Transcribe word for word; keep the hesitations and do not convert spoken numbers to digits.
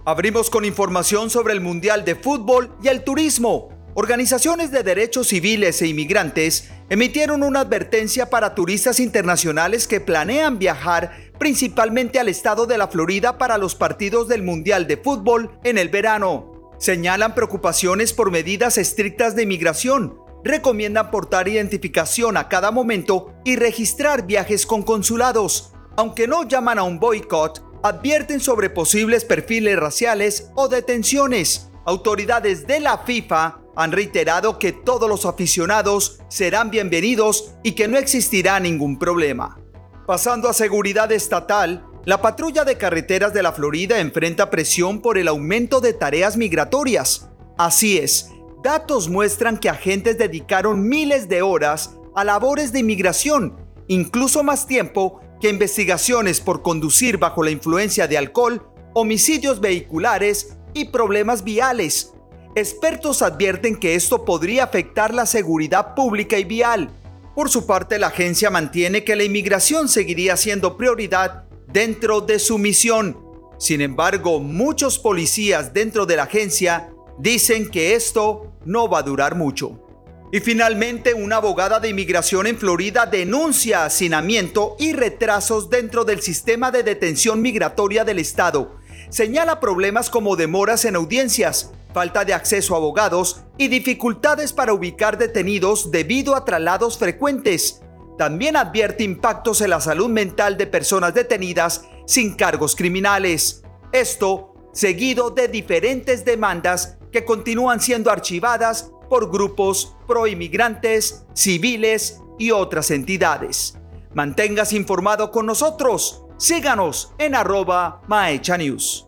Abrimos con información sobre el Mundial de Fútbol y el turismo. Organizaciones de derechos civiles e inmigrantes emitieron una advertencia para turistas internacionales que planean viajar principalmente al estado de la Florida para los partidos del Mundial de Fútbol en el verano. Señalan preocupaciones por medidas estrictas de inmigración. Recomiendan portar identificación a cada momento y registrar viajes con consulados. Aunque no llaman a un boicot, advierten sobre posibles perfiles raciales o detenciones. Autoridades de la FIFA han reiterado que todos los aficionados serán bienvenidos y que no existirá ningún problema. Pasando a seguridad estatal, la patrulla de carreteras de la Florida enfrenta presión por el aumento de tareas migratorias. Así es, datos muestran que agentes dedicaron miles de horas a labores de inmigración, incluso más tiempo que investigaciones por conducir bajo la influencia de alcohol, homicidios vehiculares y problemas viales. Expertos advierten que esto podría afectar la seguridad pública y vial. Por su parte, la agencia mantiene que la inmigración seguiría siendo prioridad dentro de su misión. Sin embargo, muchos policías dentro de la agencia dicen que esto no va a durar mucho. Y finalmente, una abogada de inmigración en Florida denuncia hacinamiento y retrasos dentro del sistema de detención migratoria del estado. Señala problemas como demoras en audiencias, falta de acceso a abogados y dificultades para ubicar detenidos debido a traslados frecuentes. También advierte impactos en la salud mental de personas detenidas sin cargos criminales. Esto seguido de diferentes demandas que continúan siendo archivadas por grupos proinmigrantes, civiles y otras entidades. Manténgase informado con nosotros. Síganos en arroba Maecha News.